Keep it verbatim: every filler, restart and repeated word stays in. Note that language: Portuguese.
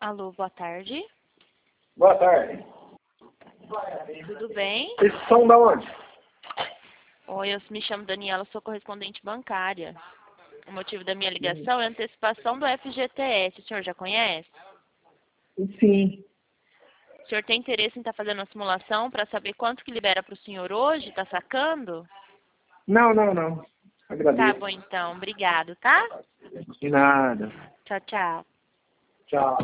Alô, boa tarde. Boa tarde. Tudo bem? Vocês são da onde? Oi, eu me chamo Daniela, sou correspondente bancária. O motivo da minha ligação é a antecipação do F G T S. O senhor já conhece? Sim. O senhor tem interesse em estar fazendo uma simulação para saber quanto que libera para o senhor hoje? Está sacando? Não, não, não. Tá Agradeço. bom, então. Obrigado, tá? De nada. Tchau, tchau. Tchau.